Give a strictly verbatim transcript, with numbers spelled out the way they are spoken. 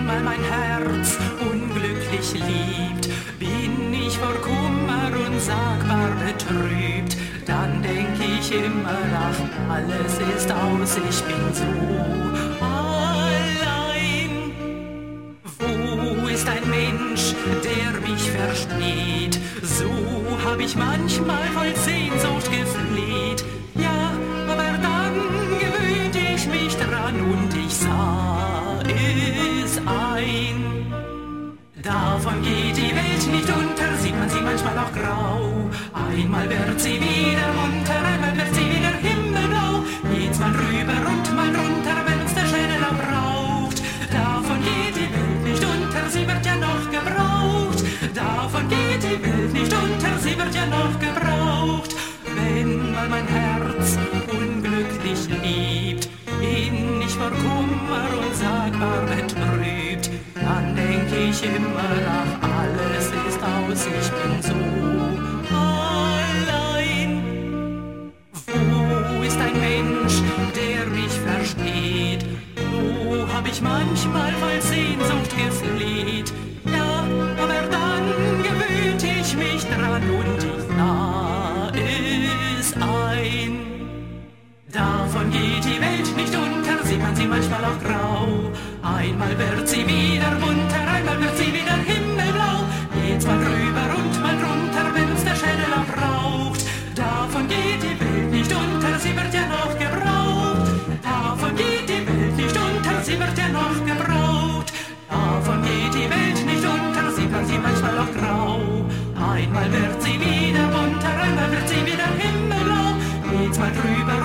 Wenn mal mein Herz unglücklich liebt, bin ich vor Kummer unsagbar betrübt, dann denk ich immer, ach, alles ist aus, ich bin so allein. Wo ist ein Mensch, der mich versteht? So hab ich manchmal voll Sehnsucht gefleht. Ja, aber dann gewöhnt ich mich dran und ich sah es ein. Davon geht die Welt nicht unter, sieht man sie manchmal auch grau. Einmal wird sie wieder munter, einmal wird sie wieder himmelblau. Geht's mal rüber und mal runter, wenn uns der Schädel auch braucht. Davon geht die Welt nicht unter, sie wird ja noch gebraucht. Davon geht die Welt nicht unter, sie wird ja noch gebraucht. Wenn mal mein Herz unglücklich liebt, bin ich vor Kummer unsagbar betrübt, dann denk ich immer, ach, alles ist aus, ich bin so allein. Wo ist ein Mensch, der mich versteht? So hab ich manchmal voll Sehnsucht gefleht. Ja, aber dann gewöhnt ich mich dran und ich sah es ein. Davon geht die Welt nicht unter, sieht man sie manchmal auch grau. Einmal wird sie wieder munter, einmal wird sie wieder himmelblau. Geht's mal rüber und mal runter, wenn uns der Schädel auch braucht. Davon geht die Welt nicht unter, sie wird ja noch gebraucht. Davon geht die Welt nicht unter, sie wird ja noch gebraucht. Davon geht die Welt nicht unter, sieht man sie manchmal auch grau. Einmal wird sie wieder munter, einmal wird sie wieder himmelblau. Geht's mal drüber